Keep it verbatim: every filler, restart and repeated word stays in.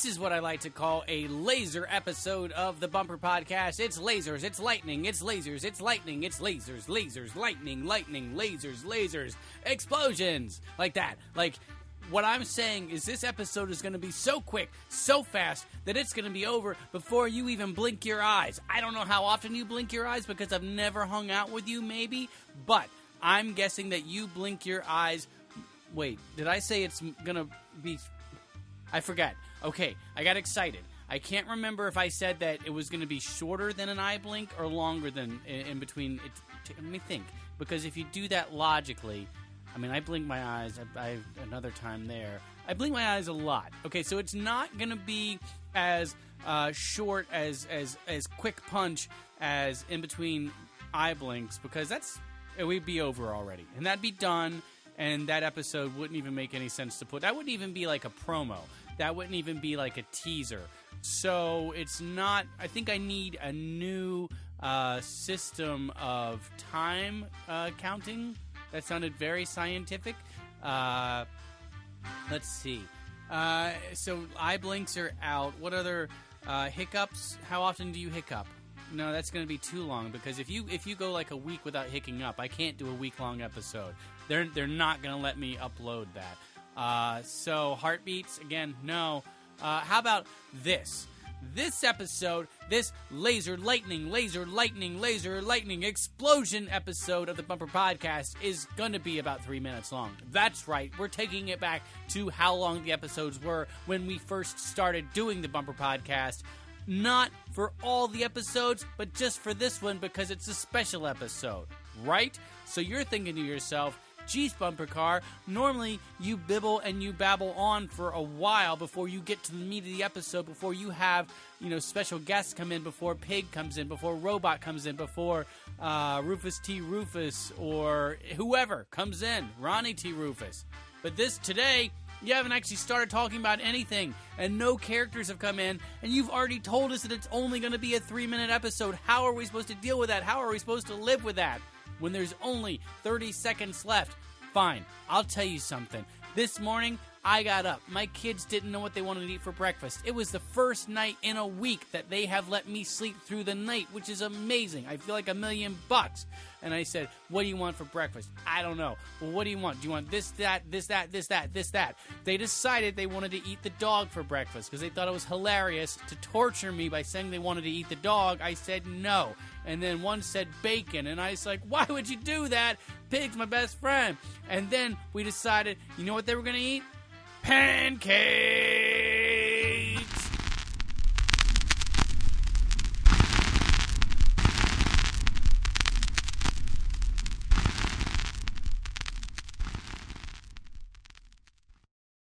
This is what I like to call a laser episode of the Bumper Podcast. It's lasers, it's lightning, it's lasers, it's lightning, it's lasers, lasers, lightning, lightning, lasers, lasers, explosions. Like that. Like, what I'm saying is this episode is going to be so quick, so fast, that it's going to be over before you even blink your eyes. I don't know how often you blink your eyes because I've never hung out with you, maybe, but I'm guessing that you blink your eyes. Wait, did I say it's going to be... I forgot. Okay, I got excited. I can't remember if I said that it was going to be shorter than an eye blink or longer than in, in between. It, t- let me think. Because if you do that logically, I mean, I blink my eyes. I, I another time there. I blink my eyes a lot. Okay, so it's not going to be as uh, short as, as as quick punch as in between eye blinks because that's it would be over already, and that'd be done. And that episode wouldn't even make any sense to put. That wouldn't even be like a promo. That wouldn't even be like a teaser. So it's not... I think I need a new uh, system of time uh, counting. That sounded very scientific. Uh, let's see. Uh, so eye blinks are out. What other uh, hiccups? How often do you hiccup? No, that's going to be too long because if you if you go like a week without hicking up, I can't do a week-long episode. They're they're not going to let me upload that. Uh, so heartbeats, again, no. Uh, how about this? This episode, this laser lightning, laser lightning, laser lightning explosion episode of the Bumper Podcast is going to be about three minutes long. That's right. We're taking it back to how long the episodes were when we first started doing the Bumper Podcast. Not for all the episodes, but just for this one because it's a special episode, right? So you're thinking to yourself, geez, Bumper Car, normally you bibble and you babble on for a while before you get to the meat of the episode, before you have, you know, special guests come in, before Pig comes in, before Robot comes in, before uh, Rufus T. Rufus or whoever comes in, Ronnie T. Rufus. But this, today... you haven't actually started talking about anything, and no characters have come in, and you've already told us that it's only going to be a three-minute episode. How are we supposed to deal with that? How are we supposed to live with that when there's only thirty seconds left? Fine, I'll tell you something. This morning, I got up. My kids didn't know what they wanted to eat for breakfast. It was the first night in a week that they have let me sleep through the night, which is amazing. I feel like a million bucks. And I said, what do you want for breakfast? I don't know. Well, what do you want? Do you want this, that, this, that, this, that, this, that? They decided they wanted to eat the dog for breakfast because they thought it was hilarious to torture me by saying they wanted to eat the dog. I said no. And then one said bacon. And I was like, why would you do that? Pig's my best friend. And then we decided, you know what they were going to eat? Pancakes!